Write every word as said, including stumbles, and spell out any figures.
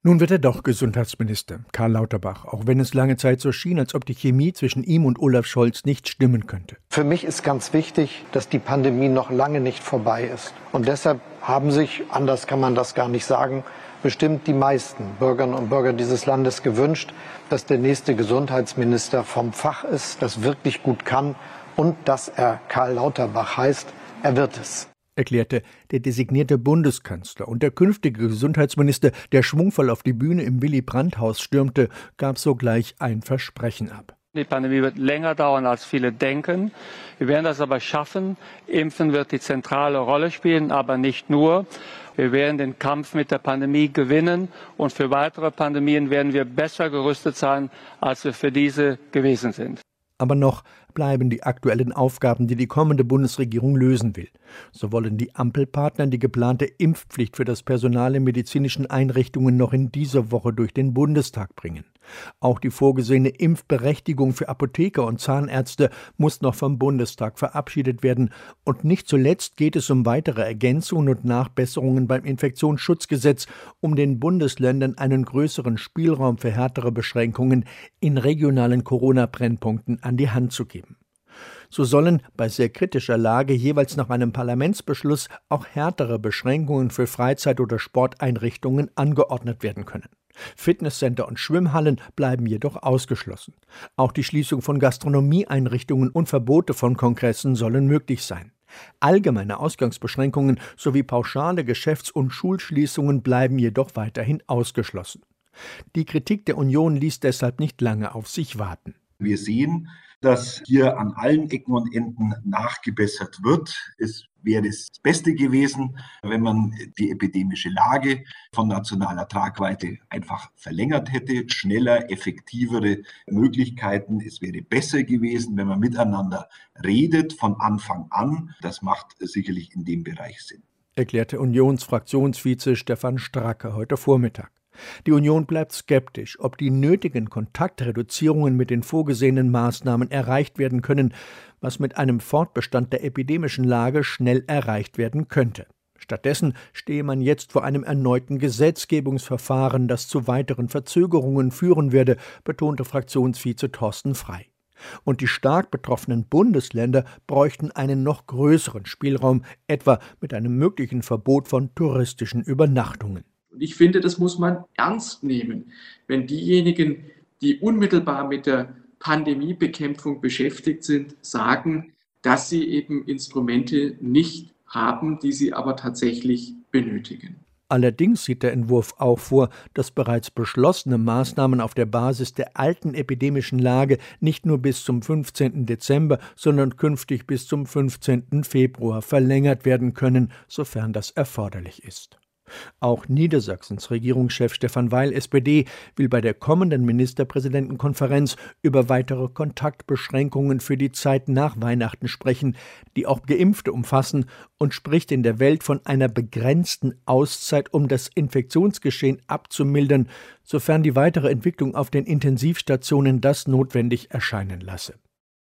Nun wird er doch Gesundheitsminister, Karl Lauterbach, auch wenn es lange Zeit so schien, als ob die Chemie zwischen ihm und Olaf Scholz nicht stimmen könnte. Für mich ist ganz wichtig, dass die Pandemie noch lange nicht vorbei ist. Und deshalb haben sich, anders kann man das gar nicht sagen, bestimmt die meisten Bürgerinnen und Bürger dieses Landes gewünscht, dass der nächste Gesundheitsminister vom Fach ist, das wirklich gut kann und dass er Karl Lauterbach heißt. Er wird es, erklärte der designierte Bundeskanzler. Und der künftige Gesundheitsminister, der schwungvoll auf die Bühne im Willy-Brandt-Haus stürmte, gab sogleich ein Versprechen ab. Die Pandemie wird länger dauern, als viele denken. Wir werden das aber schaffen. Impfen wird die zentrale Rolle spielen, aber nicht nur. Wir werden den Kampf mit der Pandemie gewinnen und für weitere Pandemien werden wir besser gerüstet sein, als wir für diese gewesen sind. Aber noch bleiben die aktuellen Aufgaben, die die kommende Bundesregierung lösen will. So wollen die Ampelpartner die geplante Impfpflicht für das Personal in medizinischen Einrichtungen noch in dieser Woche durch den Bundestag bringen. Auch die vorgesehene Impfberechtigung für Apotheker und Zahnärzte muss noch vom Bundestag verabschiedet werden. Und nicht zuletzt geht es um weitere Ergänzungen und Nachbesserungen beim Infektionsschutzgesetz, um den Bundesländern einen größeren Spielraum für härtere Beschränkungen in regionalen Corona-Brennpunkten an die Hand zu geben. So sollen bei sehr kritischer Lage jeweils nach einem Parlamentsbeschluss auch härtere Beschränkungen für Freizeit- oder Sporteinrichtungen angeordnet werden können. Fitnesscenter und Schwimmhallen bleiben jedoch ausgeschlossen. Auch die Schließung von Gastronomieeinrichtungen und Verbote von Kongressen sollen möglich sein. Allgemeine Ausgangsbeschränkungen sowie pauschale Geschäfts- und Schulschließungen bleiben jedoch weiterhin ausgeschlossen. Die Kritik der Union ließ deshalb nicht lange auf sich warten. Wir sehen, dass hier an allen Ecken und Enden nachgebessert wird. Es wäre das Beste gewesen, wenn man die epidemische Lage von nationaler Tragweite einfach verlängert hätte, schneller, effektivere Möglichkeiten. Es wäre besser gewesen, wenn man miteinander redet von Anfang an. Das macht sicherlich in dem Bereich Sinn, erklärte Unionsfraktionsvize Stefan Stracke heute Vormittag. Die Union bleibt skeptisch, ob die nötigen Kontaktreduzierungen mit den vorgesehenen Maßnahmen erreicht werden können, was mit einem Fortbestand der epidemischen Lage schnell erreicht werden könnte. Stattdessen stehe man jetzt vor einem erneuten Gesetzgebungsverfahren, das zu weiteren Verzögerungen führen werde, betonte Fraktionsvize Thorsten Frey. Und die stark betroffenen Bundesländer bräuchten einen noch größeren Spielraum, etwa mit einem möglichen Verbot von touristischen Übernachtungen. Und ich finde, das muss man ernst nehmen, wenn diejenigen, die unmittelbar mit der Pandemiebekämpfung beschäftigt sind, sagen, dass sie eben Instrumente nicht haben, die sie aber tatsächlich benötigen. Allerdings sieht der Entwurf auch vor, dass bereits beschlossene Maßnahmen auf der Basis der alten epidemischen Lage nicht nur bis zum fünfzehnten Dezember, sondern künftig bis zum fünfzehnten Februar verlängert werden können, sofern das erforderlich ist. Auch Niedersachsens Regierungschef Stefan Weil, S P D, will bei der kommenden Ministerpräsidentenkonferenz über weitere Kontaktbeschränkungen für die Zeit nach Weihnachten sprechen, die auch Geimpfte umfassen, und spricht in der Welt von einer begrenzten Auszeit, um das Infektionsgeschehen abzumildern, sofern die weitere Entwicklung auf den Intensivstationen das notwendig erscheinen lasse.